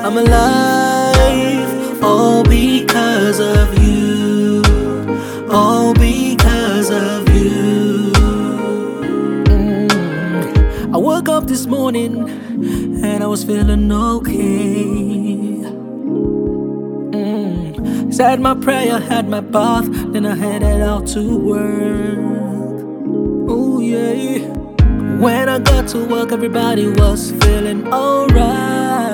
I'm alive, all because of you, all because of you. I woke up this morning and I was feeling okay. Said my prayer, had my bath, then I headed out to work. Oh yeah. When I got to work, everybody was feeling alright.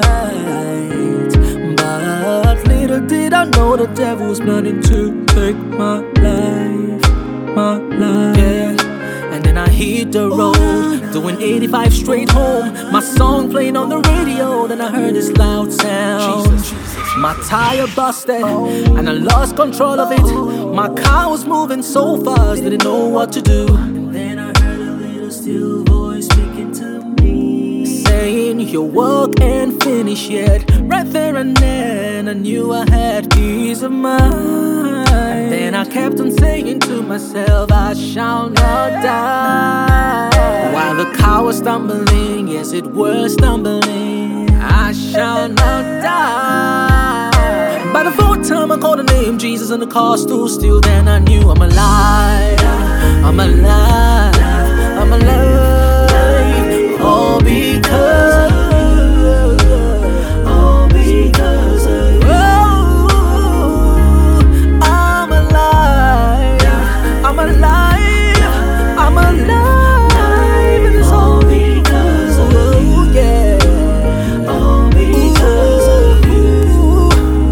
But little did I know the devil was planning to take my life, yeah. And then I hit the road, doing 85 straight home. My song playing on the radio, then I heard this loud sound. My tire busted, and I lost control of it. My car was moving so fast, didn't know what to do. And then I heard a little still voice speaking to me, saying, your work ain't finished yet. Right there and then I knew I had peace of mind. And then I kept on saying to myself, I shall not die. While the car was stumbling, yes it was stumbling, I shall not die. By the fourth time I called the name Jesus and the car stood still, then I knew I'm alive, I'm alive, I'm alive, all because of you, all because of you. Oh, I'm alive, I'm alive, I'm alive, and it's all because of you, yeah, all because of you.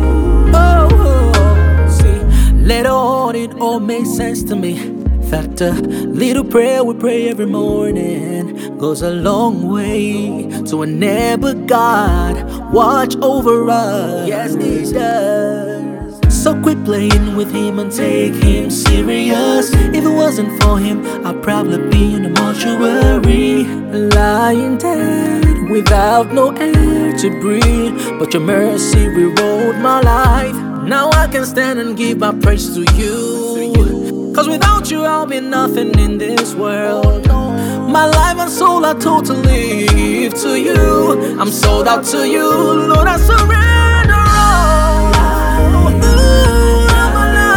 Later on it all made sense to me. That a little prayer we pray every morning goes a long way to enable God watch over us. Yes, it does. So quit playing with him and take him serious. If it wasn't for him, I'd probably be in a mortuary, lying dead without no air to breathe. But your mercy rewrote my life. Now I can stand and give my praise to you. Cause without you I'll be nothing in this world. My life and soul I totally give to you. I'm sold out to you, Lord, I surrender all. I'm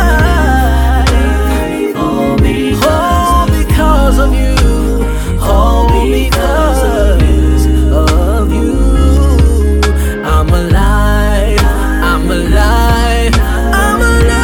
alive, all because of you, all because of you. I'm alive, I'm alive, I'm alive.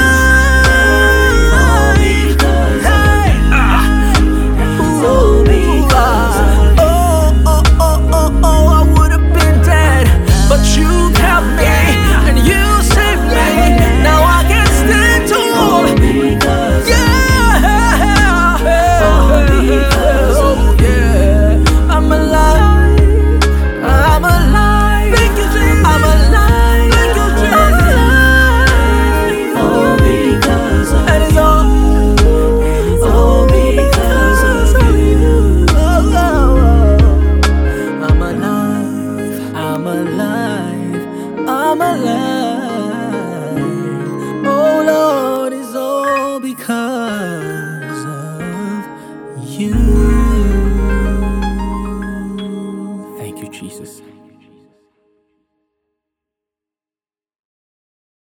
I'm alive. Oh Lord, it's all because of you. Thank you, Jesus.